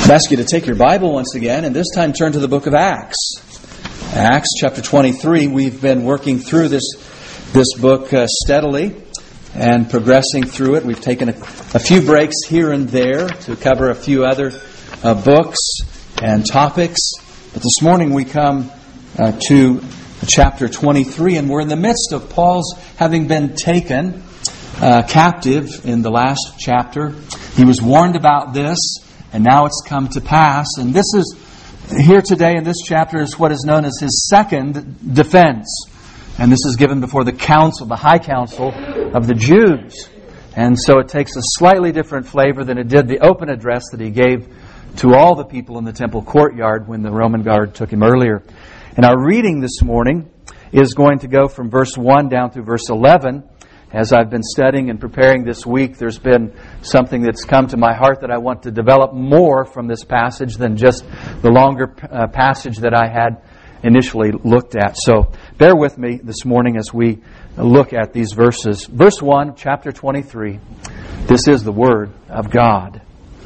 I ask you to take your Bible once again, and this time turn to the book of Acts. Acts chapter 23. We've been working through this book steadily and progressing through it. We've taken a few breaks here and there to cover a few other books and topics. But this morning we come to chapter 23, and we're in the midst of Paul's having been taken captive in the last chapter. He was warned about this, and now it's come to pass. And this is, here today in this chapter, is what is known as his second defense. And this is given before the council, the high council of the Jews. And so it takes a slightly different flavor than it did the open address that he gave to all the people in the temple courtyard when the Roman guard took him earlier. And our reading this morning is going to go from verse 1 down through verse 11. As I've been studying and preparing this week, there's been something that's come to my heart that I want to develop more from this passage than just the longer passage that I had initially looked at. So bear with me this morning as we look at these verses. Verse 1, chapter 23. This is the Word of God.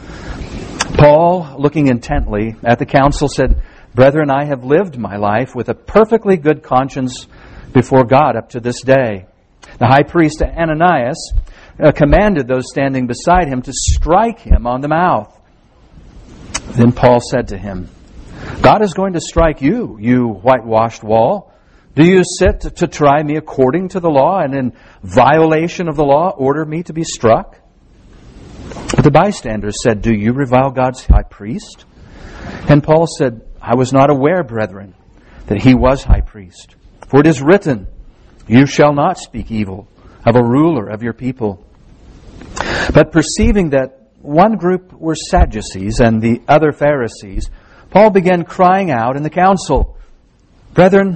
Paul, looking intently at the council, said, "Brethren, I have lived my life with a perfectly good conscience before God up to this day." The high priest Ananias commanded those standing beside him to strike him on the mouth. Then Paul said to him, "God is going to strike you, you whitewashed wall. Do you sit to try me according to the law, and in violation of the law order me to be struck?" But the bystanders said, "Do you revile God's high priest?" And Paul said, "I was not aware, brethren, that he was high priest. For it is written, 'You shall not speak evil of a ruler of your people.'" But perceiving that one group were Sadducees and the other Pharisees, Paul began crying out in the council, "Brethren,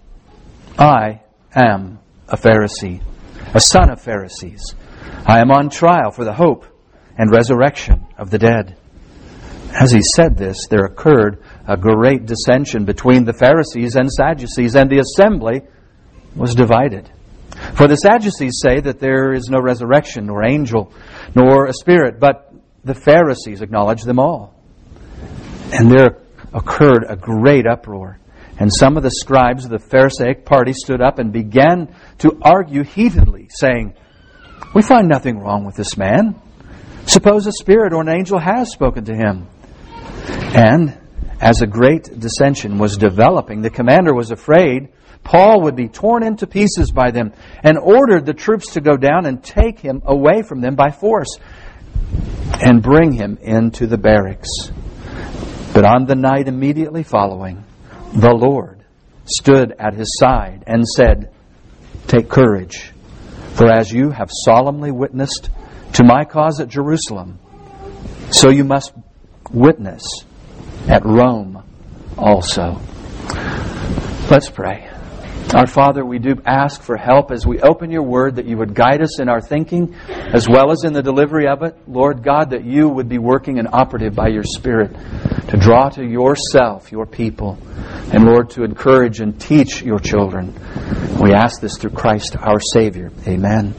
I am a Pharisee, a son of Pharisees. I am on trial for the hope and resurrection of the dead." As he said this, there occurred a great dissension between the Pharisees and Sadducees, and the assembly was divided. For the Sadducees say that there is no resurrection, nor angel, nor a spirit, but the Pharisees acknowledge them all. And there occurred a great uproar. And some of the scribes of the Pharisaic party stood up and began to argue heatedly, saying, "We find nothing wrong with this man. Suppose a spirit or an angel has spoken to him." And as a great dissension was developing, the commander was afraid Paul would be torn into pieces by them, and ordered the troops to go down and take him away from them by force and bring him into the barracks. But on the night immediately following, the Lord stood at his side and said, "Take courage, for as you have solemnly witnessed to my cause at Jerusalem, so you must witness at Rome also." Let's pray. Our Father, we do ask for help as we open your word, that you would guide us in our thinking as well as in the delivery of it. Lord God, that you would be working and operative by your Spirit to draw to yourself your people, and Lord, to encourage and teach your children. We ask this through Christ our Savior. Amen.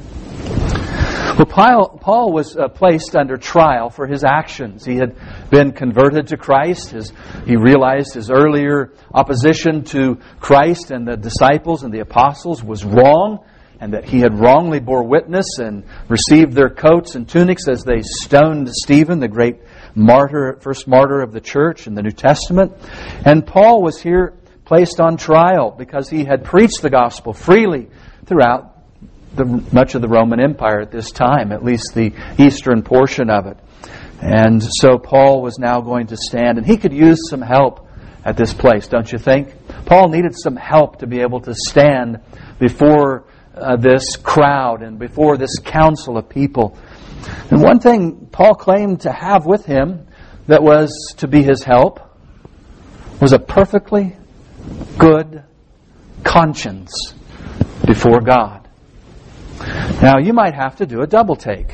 Well, Paul was placed under trial for his actions. He had been converted to Christ. He realized his earlier opposition to Christ and the disciples and the apostles was wrong, and that he had wrongly bore witness and received their coats and tunics as they stoned Stephen, the great martyr, first martyr of the church in the New Testament. And Paul was here placed on trial because he had preached the gospel freely throughout much of the Roman Empire at this time, at least the eastern portion of it. And so Paul was now going to stand, and he could use some help at this place, don't you think? Paul needed some help to be able to stand before this crowd and before this council of people. And one thing Paul claimed to have with him that was to be his help was a perfectly good conscience before God. Now, you might have to do a double take,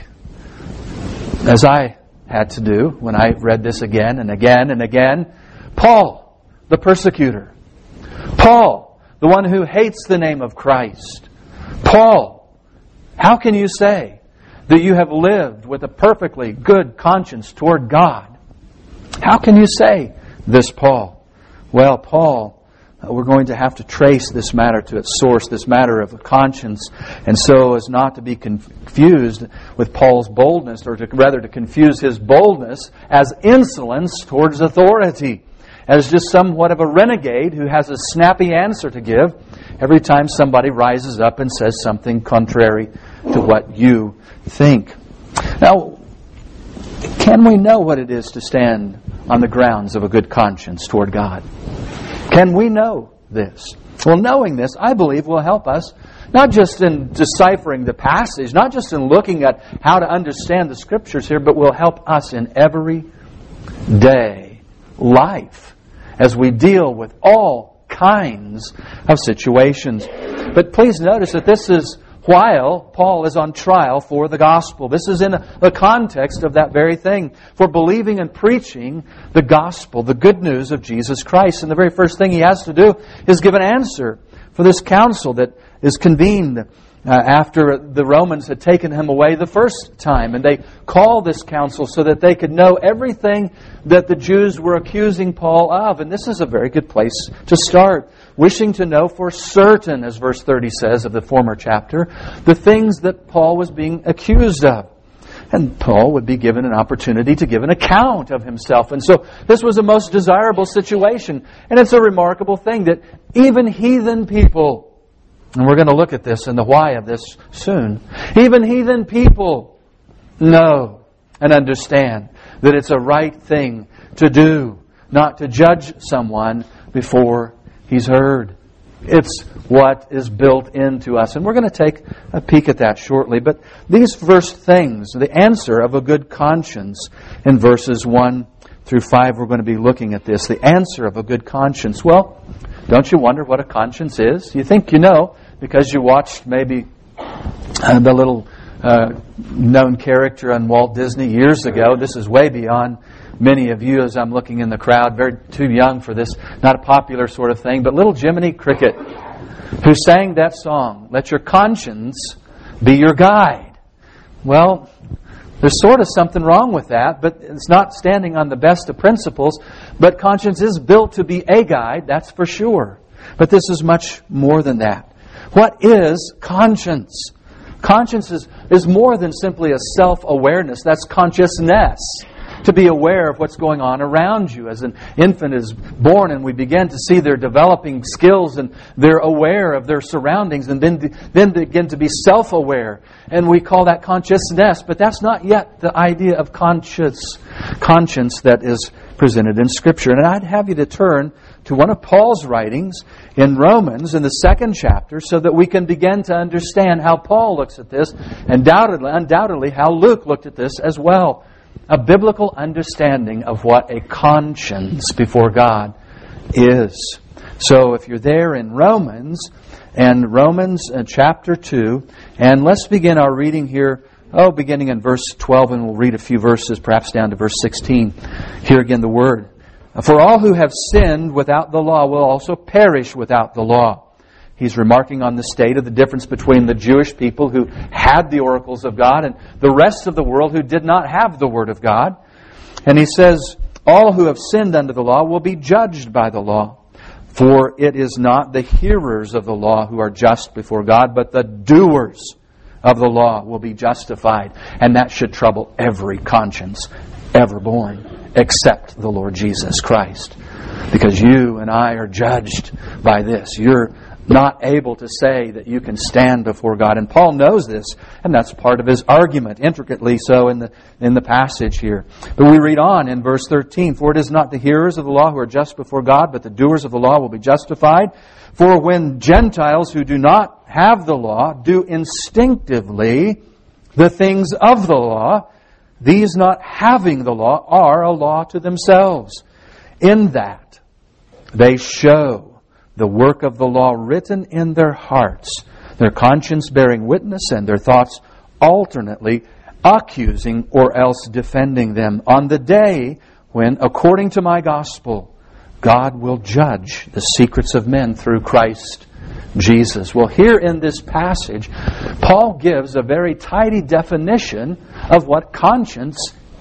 as I had to do when I read this again and again and again. Paul, the persecutor. Paul, the one who hates the name of Christ. Paul, how can you say that you have lived with a perfectly good conscience toward God? How can you say this, Paul? Well, Paul, we're going to have to trace this matter to its source, this matter of conscience, and so as not to be confused with Paul's boldness, or rather to confuse his boldness as insolence towards authority, as just somewhat of a renegade who has a snappy answer to give every time somebody rises up and says something contrary to what you think. Now, can we know what it is to stand on the grounds of a good conscience toward God? Can we know this? Well, knowing this, I believe, will help us not just in deciphering the passage, not just in looking at how to understand the Scriptures here, but will help us in everyday life as we deal with all kinds of situations. But please notice that this is while Paul is on trial for the gospel. This is in the context of that very thing, for believing and preaching the gospel, the good news of Jesus Christ. And the very first thing he has to do is give an answer for this council that is convened after the Romans had taken him away the first time. And they called this council so that they could know everything that the Jews were accusing Paul of. And this is a very good place to start, wishing to know for certain, as verse 30 says of the former chapter, the things that Paul was being accused of. And Paul would be given an opportunity to give an account of himself. And so this was a most desirable situation. And it's a remarkable thing that even heathen people, and we're going to look at this and the why of this soon, even heathen people know and understand that it's a right thing to do, not to judge someone before he's heard. It's what is built into us. And we're going to take a peek at that shortly. But these first things, the answer of a good conscience, in verses 1 through 5, we're going to be looking at this. The answer of a good conscience. Well, don't you wonder what a conscience is? You think you know because you watched maybe the little known character on Walt Disney years ago. This is way beyond many of you as I'm looking in the crowd, very too young for this, not a popular sort of thing, but little Jiminy Cricket, who sang that song, "Let your conscience be your guide." Well, there's sort of something wrong with that, but it's not standing on the best of principles. But conscience is built to be a guide, that's for sure. But this is much more than that. What is conscience? Conscience is more than simply a self-awareness. That's consciousness. To be aware of what's going on around you. As an infant is born and we begin to see their developing skills and they're aware of their surroundings and then begin to be self-aware. And we call that consciousness. But that's not yet the idea of conscience that is presented in Scripture. And I'd have you to turn to one of Paul's writings in Romans in the 2nd chapter so that we can begin to understand how Paul looks at this, and undoubtedly how Luke looked at this as well. A biblical understanding of what a conscience before God is. So if you're there in Romans, and Romans chapter 2, and let's begin our reading here, beginning in verse 12, and we'll read a few verses, perhaps down to verse 16. Here again the word. "For all who have sinned without the law will also perish without the law." He's remarking on the state of the difference between the Jewish people who had the oracles of God and the rest of the world who did not have the Word of God. And he says, all who have sinned under the law will be judged by the law. For it is not the hearers of the law who are just before God, but the doers of the law will be justified. And that should trouble every conscience ever born, except the Lord Jesus Christ. Because you and I are judged by this. You're not able to say that you can stand before God. And Paul knows this, and that's part of his argument, intricately so in the passage here. But we read on in verse 13, "For it is not the hearers of the law who are just before God, but the doers of the law will be justified. For when Gentiles who do not have the law do instinctively the things of the law, these not having the law are a law to themselves, in that they show the work of the law written in their hearts, their conscience bearing witness, and their thoughts alternately accusing or else defending them on the day when, according to my gospel, God will judge the secrets of men through Christ Jesus." Well, here in this passage, Paul gives a very tidy definition of what conscience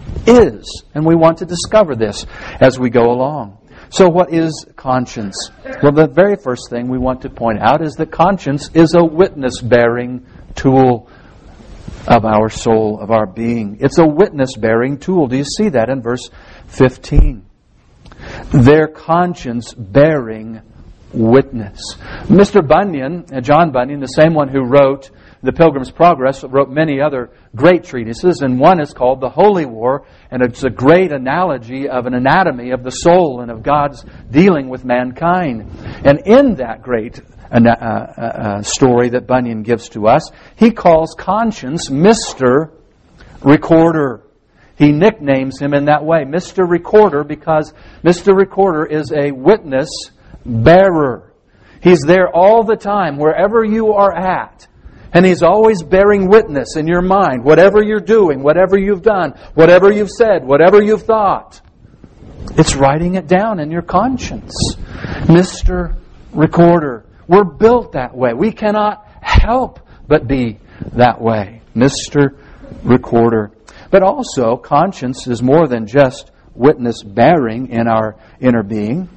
is. And we want to discover this as we go along. So what is conscience? Well, the very first thing we want to point out is that conscience is a witness-bearing tool of our soul, of our being. It's a witness-bearing tool. Do you see that in verse 15? Their conscience bearing witness. Mr. Bunyan, John Bunyan, the same one who wrote The Pilgrim's Progress, wrote many other great treatises, and one is called The Holy War, and it's a great analogy of an anatomy of the soul and of God's dealing with mankind. And in that great story that Bunyan gives to us, he calls conscience Mr. Recorder. He nicknames him in that way, Mr. Recorder, because Mr. Recorder is a witness bearer. He's there all the time, wherever you are at. And He's always bearing witness in your mind, whatever you're doing, whatever you've done, whatever you've said, whatever you've thought. It's writing it down in your conscience. Mr. Recorder. We're built that way. We cannot help but be that way. Mr. Recorder. But also, conscience is more than just witness bearing in our inner being.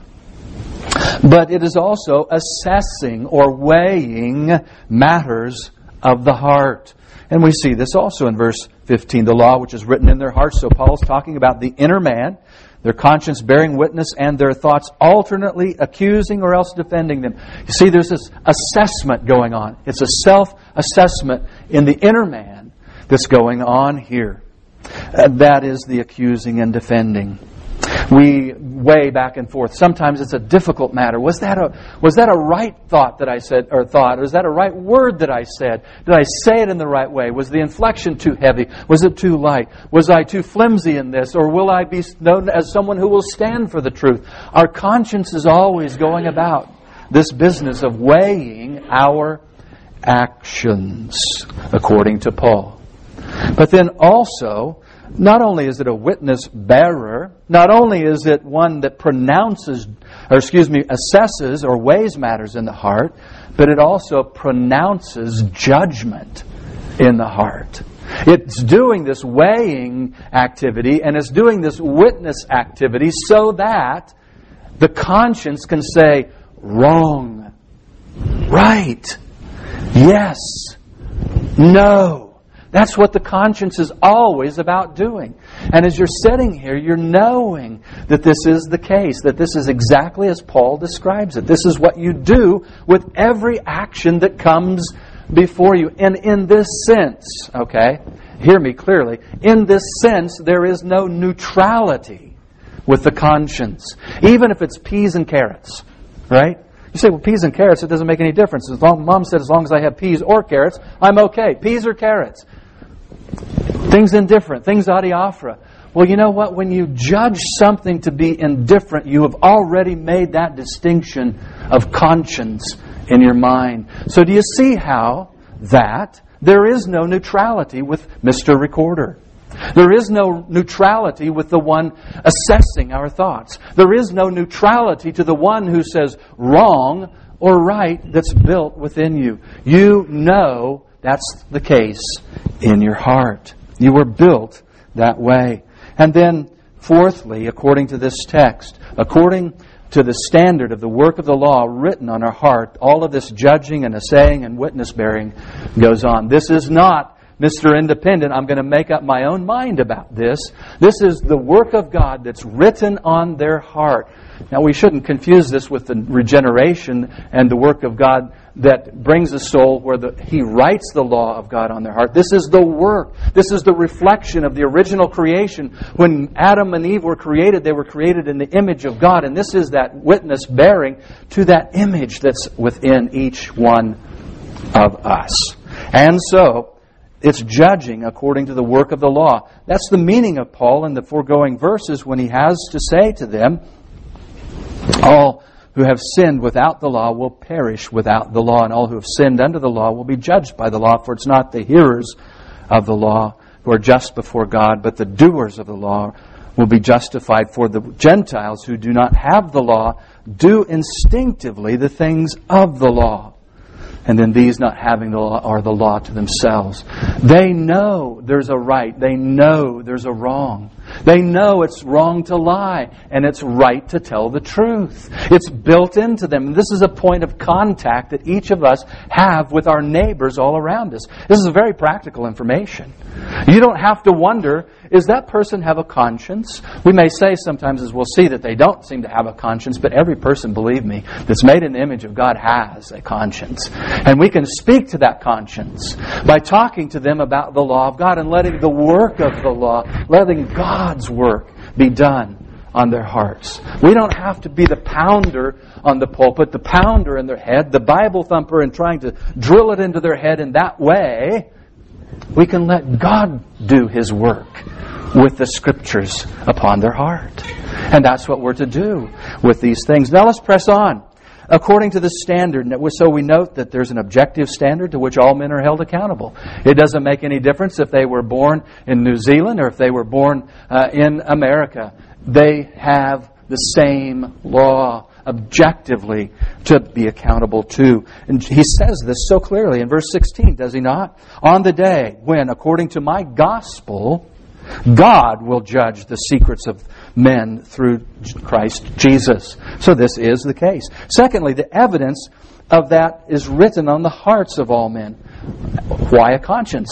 But it is also assessing or weighing matters of the heart. And we see this also in verse 15. The law which is written in their hearts. So Paul's talking about the inner man, their conscience bearing witness, and their thoughts alternately accusing or else defending them. You see, there's this assessment going on. It's a self-assessment in the inner man that's going on here. That is the accusing and defending. We weigh back and forth. Sometimes it's a difficult matter. Was that a right thought that I said, or thought? Or was that a right word that I said? Did I say it in the right way? Was the inflection too heavy? Was it too light? Was I too flimsy in this? Or will I be known as someone who will stand for the truth? Our conscience is always going about this business of weighing our actions, according to Paul. But then also, not only is it a witness bearer, not only is it one that assesses or weighs matters in the heart, but it also pronounces judgment in the heart. It's doing this weighing activity and it's doing this witness activity so that the conscience can say, wrong, right, yes, no. That's what the conscience is always about doing. And as you're sitting here, you're knowing that this is the case, that this is exactly as Paul describes it. This is what you do with every action that comes before you. And in this sense, okay, hear me clearly, in this sense, there is no neutrality with the conscience. Even if it's peas and carrots, right? You say, well, peas and carrots, it doesn't make any difference. Mom said, as long as I have peas or carrots, I'm okay. Peas or carrots. Things indifferent, things adiaphora. Well, you know what? When you judge something to be indifferent, you have already made that distinction of conscience in your mind. So do you see how that there is no neutrality with Mr. Recorder? There is no neutrality with the one assessing our thoughts. There is no neutrality to the one who says wrong or right that's built within you. You know that's the case in your heart. You were built that way. And then, fourthly, according to this text, according to the standard of the work of the law written on our heart, all of this judging and assaying and witness bearing goes on. This is not Mr. Independent, I'm going to make up my own mind about this. This is the work of God that's written on their heart. Now, we shouldn't confuse this with the regeneration and the work of God that brings a soul where He writes the law of God on their heart. This is the work. This is the reflection of the original creation. When Adam and Eve were created, they were created in the image of God. And this is that witness bearing to that image that's within each one of us. And so, it's judging according to the work of the law. That's the meaning of Paul in the foregoing verses when he has to say to them, all who have sinned without the law will perish without the law, and all who have sinned under the law will be judged by the law. For it's not the hearers of the law who are just before God, but the doers of the law will be justified. For the Gentiles who do not have the law do instinctively the things of the law. And then these not having the law are the law to themselves. They know there's a right. They know there's a wrong. They know it's wrong to lie and it's right to tell the truth. It's built into them. This is a point of contact that each of us have with our neighbors all around us. This is very practical information. You don't have to wonder, does that person have a conscience? We may say sometimes, as we'll see, that they don't seem to have a conscience, but every person, believe me, that's made in the image of God has a conscience. And we can speak to that conscience by talking to them about the law of God and letting the work of the law, letting God's work be done on their hearts. We don't have to be the pounder on the pulpit, the pounder in their head, the Bible thumper, and trying to drill it into their head in that way. We can let God do His work with the Scriptures upon their heart. And that's what we're to do with these things. Now let's press on. According to the standard, so we note that there's an objective standard to which all men are held accountable. It doesn't make any difference if they were born in New Zealand or if they were born in America. They have the same law objectively to be accountable to. And he says this so clearly in verse 16, does he not? On the day when, according to my gospel, God will judge the secrets of men through Christ Jesus. So this is the case. Secondly, the evidence of that is written on the hearts of all men. Why a conscience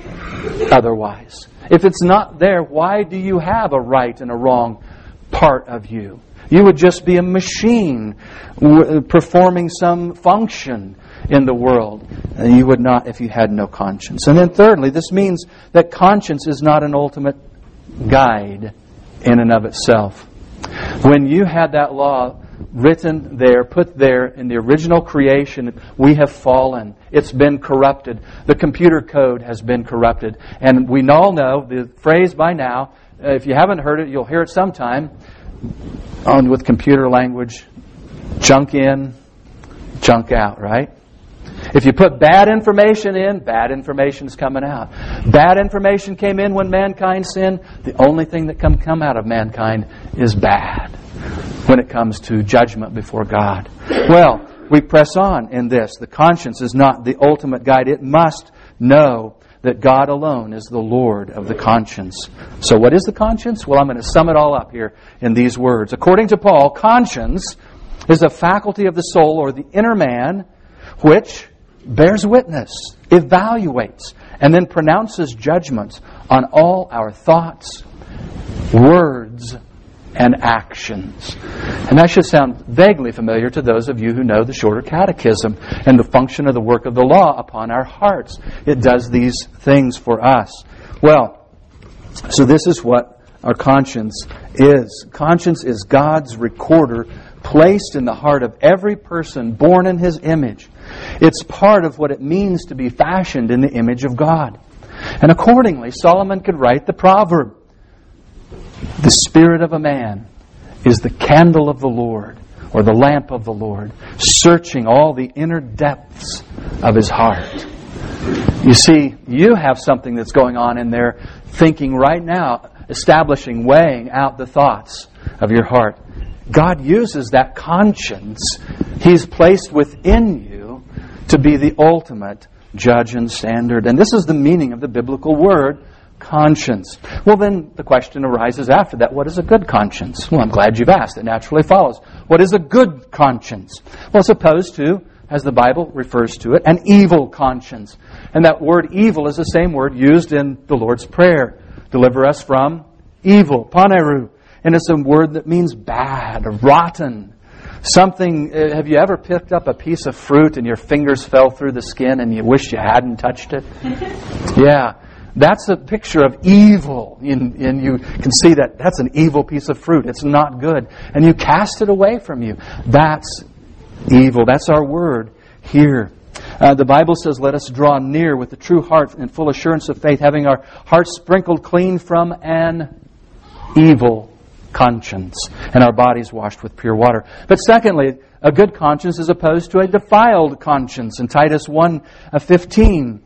otherwise? If it's not there, why do you have a right and a wrong part of you? You would just be a machine performing some function in the world. And you would not if you had no conscience. And then thirdly, this means that conscience is not an ultimate guide in and of itself. When you had that law written there, put there in the original creation, we have fallen. It's been corrupted. The computer code has been corrupted. And we all know the phrase by now. If you haven't heard it, you'll hear it sometime. On with computer language, junk in, junk out, right? If you put bad information in, bad information is coming out. Bad information came in when mankind sinned. The only thing that can come out of mankind is bad when it comes to judgment before God. Well, we press on in this. The conscience is not the ultimate guide. It must know that God alone is the Lord of the conscience. So what is the conscience? Well, I'm going to sum it all up here in these words. According to Paul, conscience is a faculty of the soul or the inner man which bears witness, evaluates, and then pronounces judgments on all our thoughts, words, and actions. And that should sound vaguely familiar to those of you who know the Shorter Catechism and the function of the work of the law upon our hearts. It does these things for us. Well, so this is what our conscience is. Conscience is God's recorder placed in the heart of every person born in His image. It's part of what it means to be fashioned in the image of God. And accordingly, Solomon could write the proverb, "The spirit of a man is the candle of the Lord," or the lamp of the Lord, searching all the inner depths of his heart. You see, you have something that's going on in there, thinking right now, establishing, weighing out the thoughts of your heart. God uses that conscience He's placed within you to be the ultimate judge and standard. And this is the meaning of the biblical word, conscience. Well, then the question arises after that, what is a good conscience? Well, I'm glad you've asked. It naturally follows. What is a good conscience? Well, it's opposed to, as the Bible refers to it, an evil conscience. And that word evil is the same word used in the Lord's Prayer. Deliver us from evil, paneru. And it's a word that means bad, or rotten. Something, have you ever picked up a piece of fruit and your fingers fell through the skin and you wish you hadn't touched it? Yeah. That's a picture of evil. And you can see that that's an evil piece of fruit. It's not good. And you cast it away from you. That's evil. That's our word here. The Bible says, let us draw near with a true heart and full assurance of faith, having our hearts sprinkled clean from an evil conscience and our bodies washed with pure water. But secondly, a good conscience is opposed to a defiled conscience. In Titus 1:15,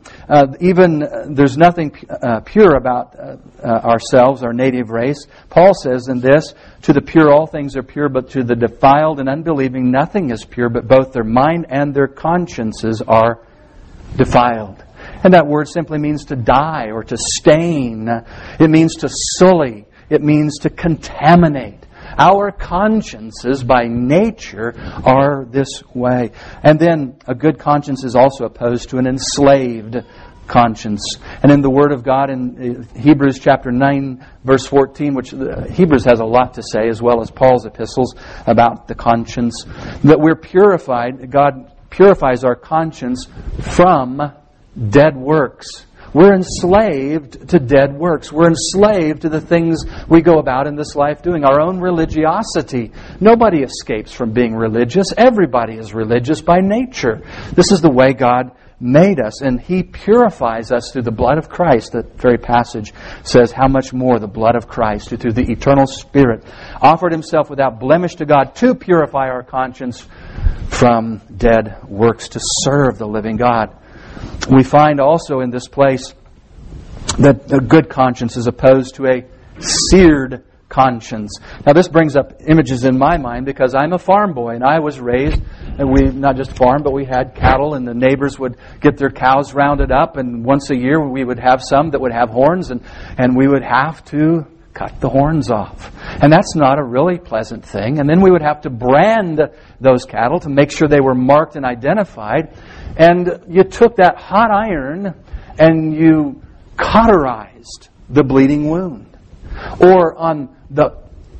there's nothing pure about ourselves, our native race. Paul says in this, to the pure all things are pure, but to the defiled and unbelieving nothing is pure, but both their mind and their consciences are defiled. And that word simply means to dye or to stain. It means to sully. it means to contaminate. Our consciences by nature are this way. And then a good conscience is also opposed to an enslaved conscience. And in the Word of God in Hebrews chapter 9 verse 14, which Hebrews has a lot to say as well as Paul's epistles about the conscience, that we're purified, God purifies our conscience from dead works. We're enslaved to dead works. We're enslaved to the things we go about in this life doing. Our own religiosity. Nobody escapes from being religious. Everybody is religious by nature. This is the way God made us, and He purifies us through the blood of Christ. That very passage says, how much more the blood of Christ, who through the eternal Spirit offered Himself without blemish to God to purify our conscience from dead works to serve the living God. We find also in this place that a good conscience is opposed to a seared conscience. Now this brings up images in my mind because I'm a farm boy and I was raised, and we not just farmed, but we had cattle, and the neighbors would get their cows rounded up, and once a year we would have some that would have horns, and we would have to cut the horns off. And that's not a really pleasant thing. And then we would have to brand those cattle to make sure they were marked and identified. And you took that hot iron and you cauterized the bleeding wound. Or on the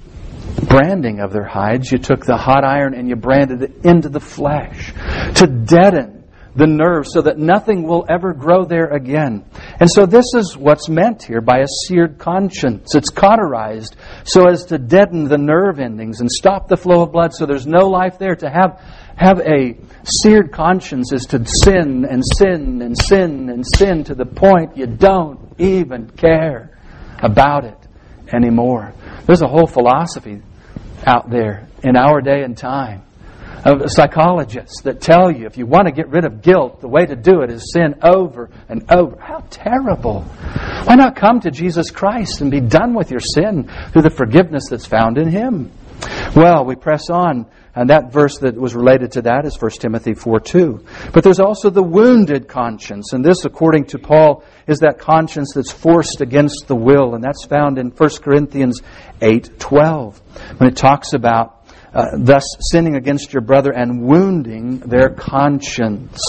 branding of their hides, you took the hot iron and you branded it into the flesh to deaden the nerve so that nothing will ever grow there again. And so this is what's meant here by a seared conscience. It's cauterized so as to deaden the nerve endings and stop the flow of blood so there's no life there. To have a seared conscience is to sin and sin and sin and sin to the point you don't even care about it anymore. There's a whole philosophy out there in our day and time of psychologists that tell you if you want to get rid of guilt, the way to do it is sin over and over. How terrible. Why not come to Jesus Christ and be done with your sin through the forgiveness that's found in Him? Well, we press on, and that verse that was related to that is 1 Timothy 4:2. But there's also the wounded conscience, and this, according to Paul, is that conscience that's forced against the will, and that's found in 1 Corinthians 8:12, when it talks about thus sinning against your brother and wounding their conscience.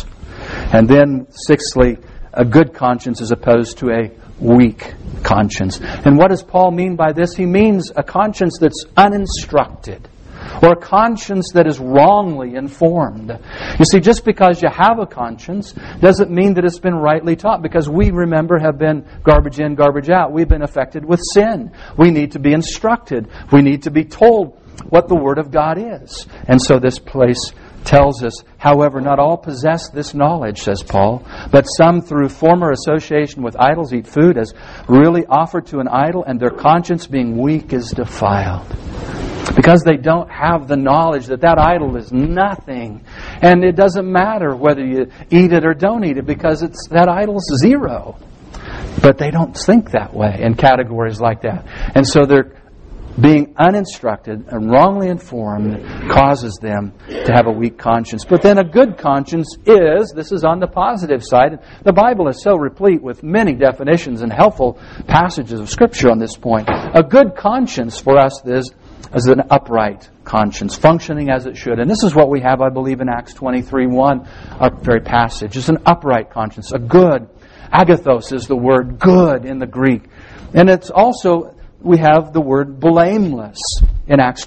And then, sixthly, a good conscience is opposed to a weak conscience. And what does Paul mean by this? He means a conscience that's uninstructed, or a conscience that is wrongly informed. You see, just because you have a conscience doesn't mean that it's been rightly taught, because we, remember, have been garbage in, garbage out. We've been affected with sin. We need to be instructed. We need to be told what the Word of God is. And so this place tells us, however, not all possess this knowledge, says Paul, but some through former association with idols eat food as really offered to an idol, and their conscience being weak is defiled. Because they don't have the knowledge that that idol is nothing. And it doesn't matter whether you eat it or don't eat it, because that idol's zero. But they don't think that way in categories like that. And so they're being uninstructed and wrongly informed causes them to have a weak conscience. But then a good conscience this is on the positive side. The Bible is so replete with many definitions and helpful passages of Scripture on this point. A good conscience for us is an upright conscience, functioning as it should. And this is what we have, I believe, in Acts 23:1, our very passage. It's an upright conscience, a good. Agathos is the word good in the Greek. And it's also, we have the word blameless in Acts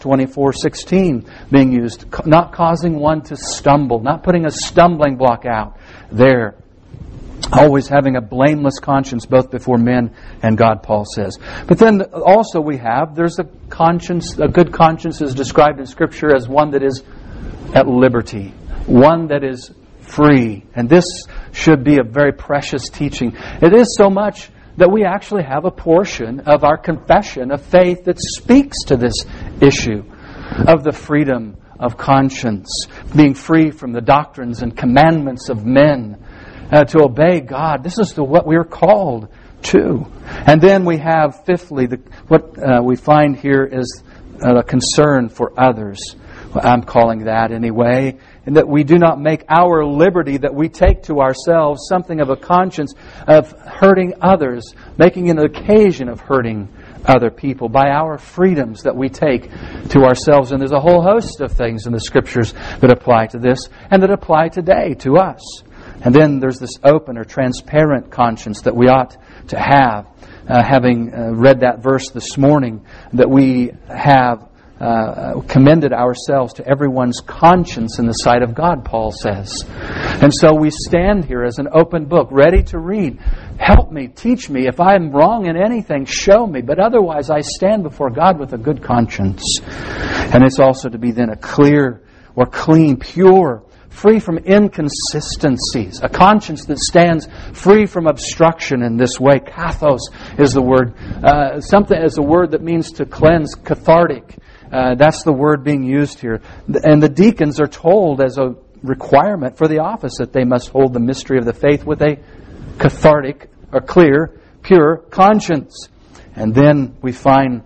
24:16 being used, not causing one to stumble, not putting a stumbling block out there. Always having a blameless conscience both before men and God, Paul says. But then also there's a conscience, a good conscience is described in Scripture as one that is at liberty, one that is free. And this should be a very precious teaching. It is so much that we actually have a portion of our confession of faith that speaks to this issue of the freedom of conscience, being free from the doctrines and commandments of men, to obey God. This is what we are called to. And then we have, fifthly, what we find here is a concern for others. Well, I'm calling that anyway. And that we do not make our liberty that we take to ourselves something of a conscience of hurting others, making an occasion of hurting other people, by our freedoms that we take to ourselves. And there's a whole host of things in the Scriptures that apply to this and that apply today to us. And then there's this open or transparent conscience that we ought to have. Having read that verse this morning, that we have commended ourselves to everyone's conscience in the sight of God, Paul says. And so we stand here as an open book, ready to read. Help me, teach me. If I'm wrong in anything, show me. But otherwise, I stand before God with a good conscience. And it's also to be then a clear or clean, pure, free from inconsistencies. A conscience that stands free from obstruction in this way. Kathos is the word. Something is a word that means to cleanse, cathartic. That's the word being used here. And the deacons are told as a requirement for the office that they must hold the mystery of the faith with a cathartic, or clear, pure conscience. And then we find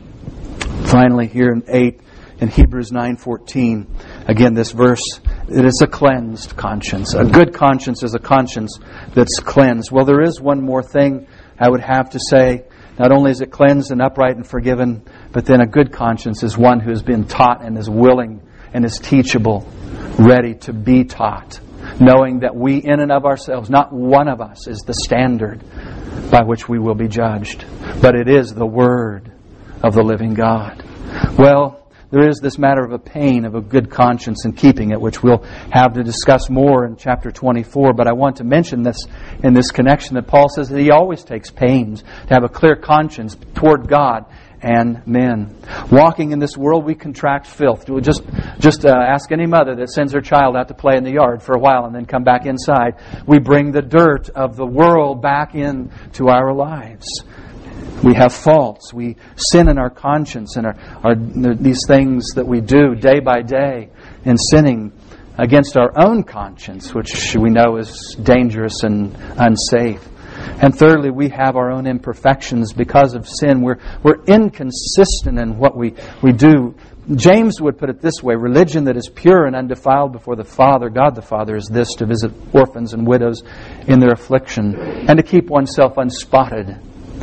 finally here in 8, in Hebrews 9:14, again this verse, it is a cleansed conscience. A good conscience is a conscience that's cleansed. Well, there is one more thing I would have to say. Not only is it cleansed and upright and forgiven, but then a good conscience is one who has been taught and is willing and is teachable, ready to be taught, knowing that we in and of ourselves, not one of us is the standard by which we will be judged, but it is the Word of the living God. Well, there is this matter of a pain of a good conscience and keeping it, which we'll have to discuss more in chapter 24. But I want to mention this in this connection that Paul says that he always takes pains to have a clear conscience toward God and men. Walking in this world, we contract filth. We'll just ask any mother that sends her child out to play in the yard for a while and then come back inside. We bring the dirt of the world back into our lives. We have faults. We sin in our conscience and these things that we do day by day in sinning against our own conscience, which we know is dangerous and unsafe. And thirdly, we have our own imperfections because of sin. We're inconsistent in what we do. James would put it this way: religion that is pure and undefiled before the Father, God the Father, is this, to visit orphans and widows in their affliction, and to keep oneself unspotted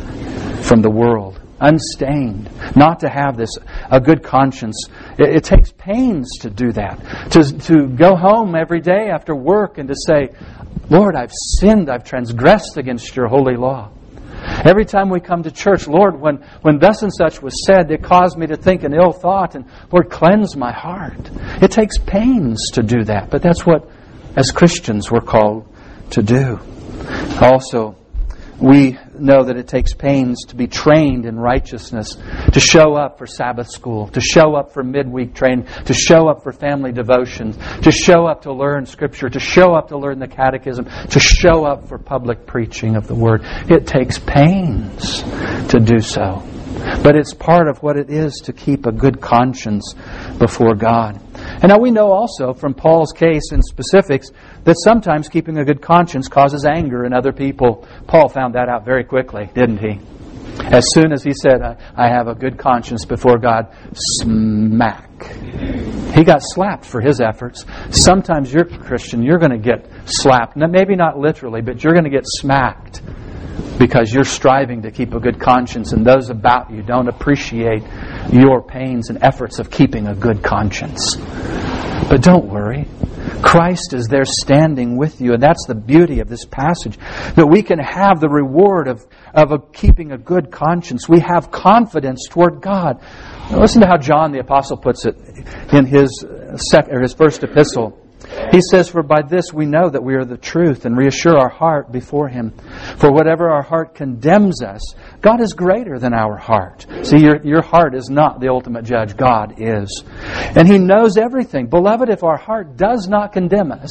from the world, unstained, not to have a good conscience. It takes pains to do that, to go home every day after work and to say, Lord, I've sinned, I've transgressed against your holy law. Every time we come to church, Lord, when thus and such was said, it caused me to think an ill thought, and Lord, cleanse my heart. It takes pains to do that, but that's what, as Christians, we're called to do. Also, we know that it takes pains to be trained in righteousness, to show up for Sabbath school, to show up for midweek training, to show up for family devotions, to show up to learn Scripture, to show up to learn the Catechism, to show up for public preaching of the Word. It takes pains to do so. But it's part of what it is to keep a good conscience before God. And now we know also from Paul's case in specifics that sometimes keeping a good conscience causes anger in other people. Paul found that out very quickly, didn't he? As soon as he said, I have a good conscience before God, smack. He got slapped for his efforts. Sometimes you're a Christian, you're going to get slapped. Maybe not literally, but you're going to get smacked because you're striving to keep a good conscience and those about you don't appreciate your pains and efforts of keeping a good conscience. But don't worry. Christ is there standing with you, and that's the beauty of this passage, that we can have the reward of keeping a good conscience. We have confidence toward God. Now listen to how John the Apostle puts it in his first epistle. He says, for by this we know that we are the truth and reassure our heart before Him. For whatever our heart condemns us, God is greater than our heart. See, your heart is not the ultimate judge. God is. And He knows everything. Beloved, if our heart does not condemn us,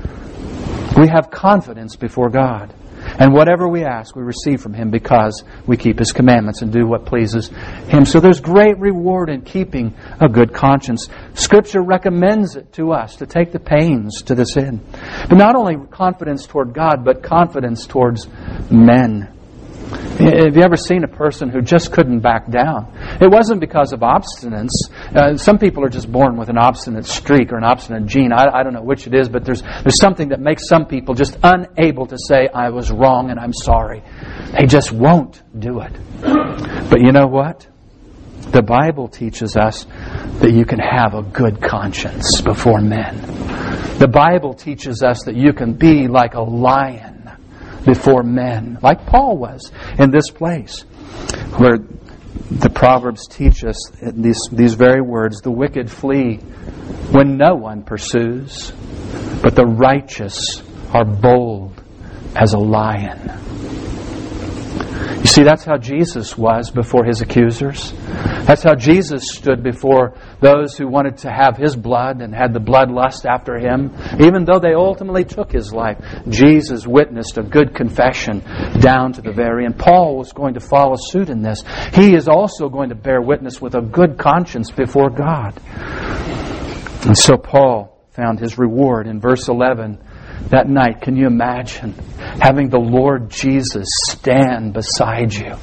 we have confidence before God. And whatever we ask, we receive from Him because we keep His commandments and do what pleases Him. So there's great reward in keeping a good conscience. Scripture recommends it to us to take the pains to this end. But not only confidence toward God, but confidence towards men. Have you ever seen a person who just couldn't back down? It wasn't because of obstinance. Some people are just born with an obstinate streak or an obstinate gene. I don't know which it is, but there's something that makes some people just unable to say, I was wrong and I'm sorry. They just won't do it. But you know what? The Bible teaches us that you can have a good conscience before men. The Bible teaches us that you can be like a lion before men, like Paul was in this place, where the Proverbs teach us these very words: the wicked flee when no one pursues, but the righteous are bold as a lion. You see, that's how Jesus was before His accusers. That's how Jesus stood before those who wanted to have His blood and had the bloodlust after Him. Even though they ultimately took His life, Jesus witnessed a good confession down to the very end. Paul was going to follow suit in this. He is also going to bear witness with a good conscience before God. And so Paul found his reward in verse 11. That night, can you imagine having the Lord Jesus stand beside you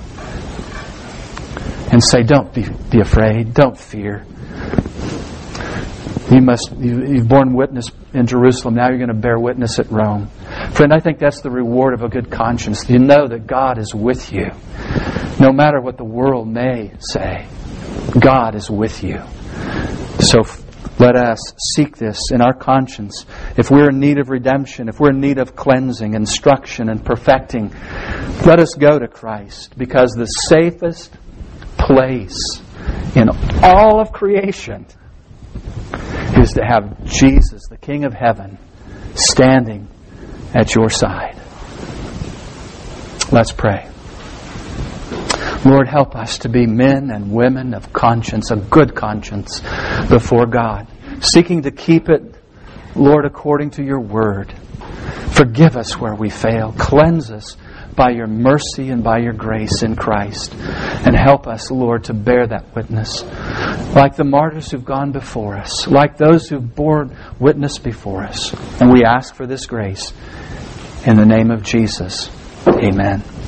and say, don't be afraid, don't fear. You've borne witness in Jerusalem, now you're going to bear witness at Rome. Friend, I think that's the reward of a good conscience. You know that God is with you. No matter what the world may say, God is with you. So let us seek this in our conscience. If we're in need of redemption, if we're in need of cleansing, instruction, and perfecting, let us go to Christ, because the safest place in all of creation is to have Jesus, the King of Heaven, standing at your side. Let's pray. Lord, help us to be men and women of conscience, a good conscience before God, seeking to keep it, Lord, according to your word. Forgive us where we fail. Cleanse us by your mercy and by your grace in Christ. And help us, Lord, to bear that witness. Like the martyrs who've gone before us, like those who've borne witness before us. And we ask for this grace in the name of Jesus. Amen.